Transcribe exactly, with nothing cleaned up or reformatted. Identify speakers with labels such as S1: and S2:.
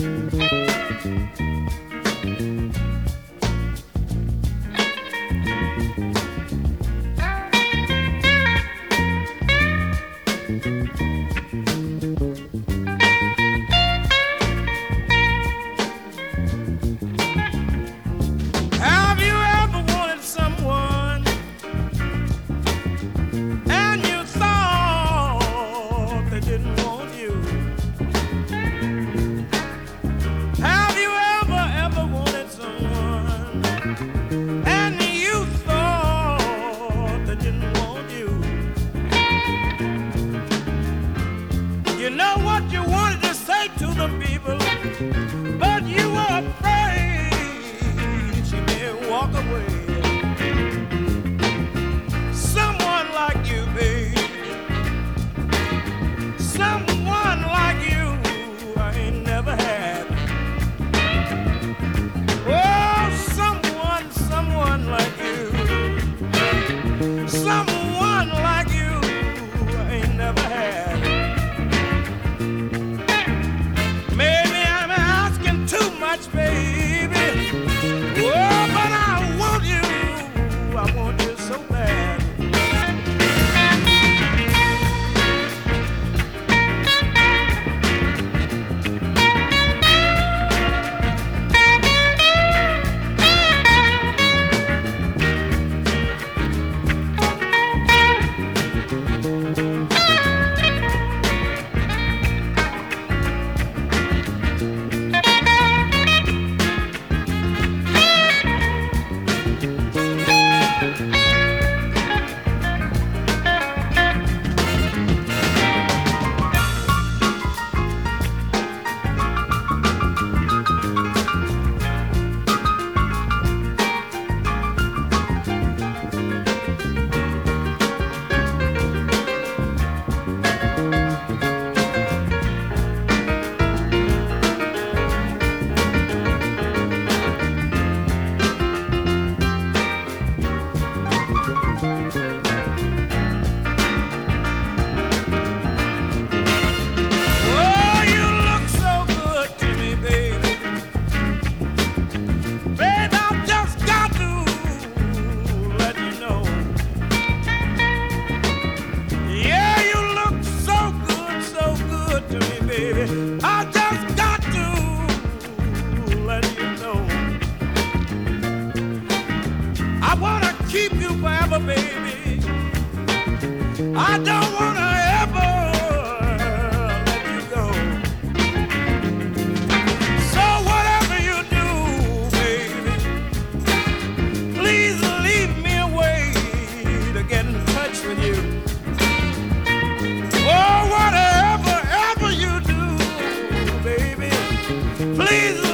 S1: Have you ever wanted someone and you thought they didn't want you? Have you ever, ever wanted someone and you thought they didn't want you? You know what you wanted to say to them people, but you were afraid she may walk away. Someone like you, babe. Someone like you I ain't never had. Oh, someone, someone like you. Someone like you I ain't never had. Maybe I'm asking too much, baby. Oh, but I want you. I want you so bad. Oh, you look so good to me, baby. Babe, I've just got to let you know. Yeah, you look so good, so good to me, baby. I just got to let you know. I wanna keep you forever, baby. I don't wanna ever let you go. So whatever you do, baby, please leave me a way to get in touch with you. Oh, whatever, ever you do, baby, please